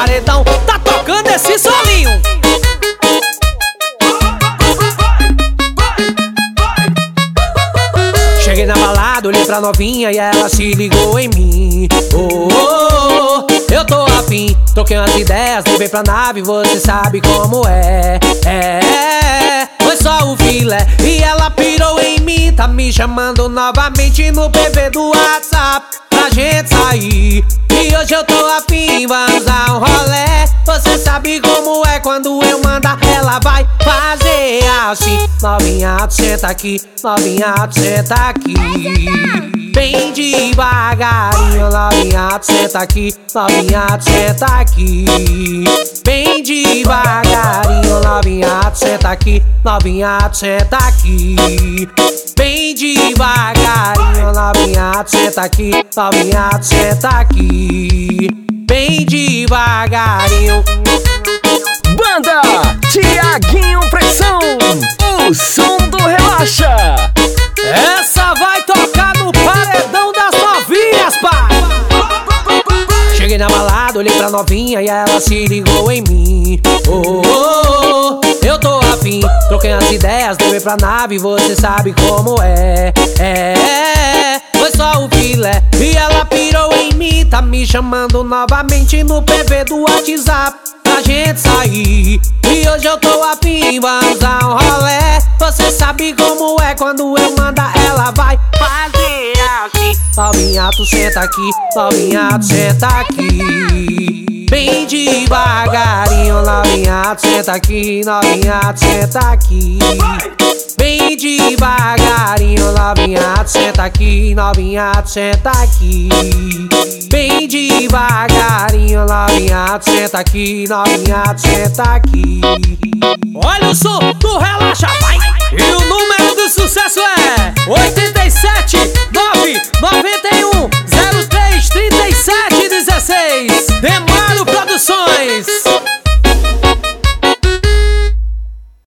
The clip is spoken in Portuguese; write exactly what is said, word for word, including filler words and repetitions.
paredão, tá tocando esse solinho. Cheguei na balada, olhei pra novinha e ela se ligou em mim. Oh, oh, oh, eu tô afim, troquei umas ideias, levei pra nave, você sabe como é. É, foi só o filé e ela pirou em mim. Tá me chamando novamente no P V do WhatsApp pra gente sair. E hoje eu tô afim, vamos dar um rolé. Você sabe como é, quando eu mandar ela vai fazer assim. Novinha, tu senta aqui, novinha, tu senta aqui. Bem devagarinho, novinha, tu senta aqui, novinha, tu senta aqui. Bem devagarinho, novinha, tu senta aqui, novinha, tu senta aqui. Bem devagarinho, novinha, tu senta aqui, novinha, tu senta aqui. Bem devagarinho. Banda Tiaguinho Pressão, o som do Relaxa. Essa vai tocar no paredão das novinhas, pai. Cheguei na balada, olhei pra novinha e ela se ligou em mim. Oh, oh, oh, eu tô afim, troquei as ideias, levei pra nave, você sabe como é. É, foi só o filé e ela pirou em mim. Tá me chamando novamente no P V do WhatsApp pra gente sair. E hoje eu tô afim, vamos dar um rolé. Você sabe como é, quando eu mandar ela vai fazer assim. Novinha, tu senta aqui, novinha, tu senta aqui. Bem devagarinho, novinha, tu senta aqui, novinha, tu senta aqui. Bem devagarinho, novinha, tu senta aqui, novinha, tu senta aqui. Bem devagarinho, novinha, tu senta aqui, novinha, tu senta aqui. Olha o som do Relaxa, vai!